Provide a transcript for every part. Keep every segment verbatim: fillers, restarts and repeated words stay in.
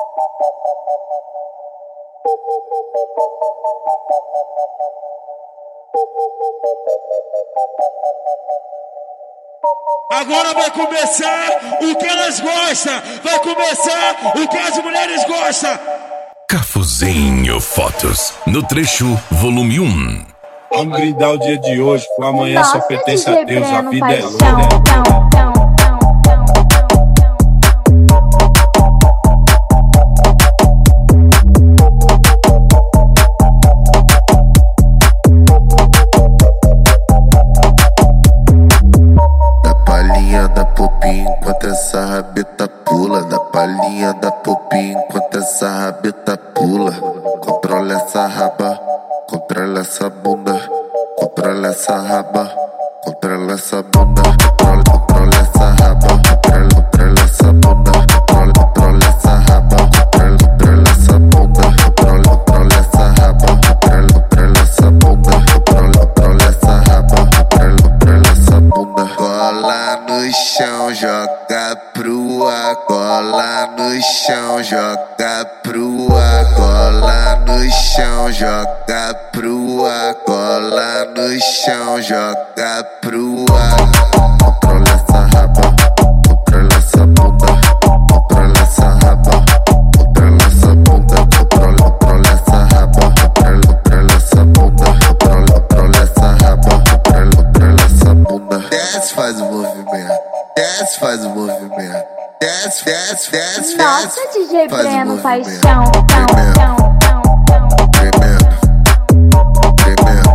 Agora vai começar o que elas gostam. Vai começar o que as mulheres gostam. Cafuzinho Fotos, no trecho volume um. Vamos brindar o dia de hoje, o amanhã só pertence a Deus, a vida é louca. Da popinha enquanto essa rabeta pula, da palhinha da popinha enquanto essa rabeta pula. Controla essa raba, controla essa bunda, controla essa raba, controla essa bunda, controla, controla essa raba, controla, controla essa bunda, controla, controla essa raba, controla, controla essa bunda, controla, controla essa raba, controla, controla essa bunda, controla, controla essa raba, controla, controla essa bunda. Cola no chão, joga pro ar, cola no chão, joga pro ar, cola no chão, joga pro ar, cola no chão, joga pro ar. Controla essa raba, controla essa bunda, controla essa raba, controla essa bunda, controla, controla essa raba, controla, controla essa bunda, controla, controla essa raba, controla, controla essa bunda. Desce, faz o movimento, desce, faz o movimento, desce, desce, desce, Nossa, D J faz o Breno, movimento. paixão. Tremendo, tremendo,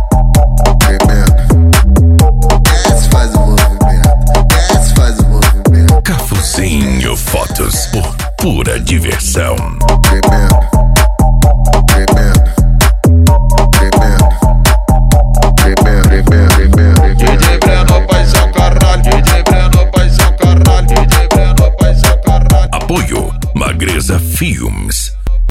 tremendo. Desce, faz o movimento, desce, faz o movimento. Cafuzinho Fotos, por pura diversão. Tremendo, tremendo, tremendo, tremendo, tremendo, D J Breno, paizão caralho, D J Breno, paizão caralho, D J Breno, paizão caralho. Apoio Magreza Filme.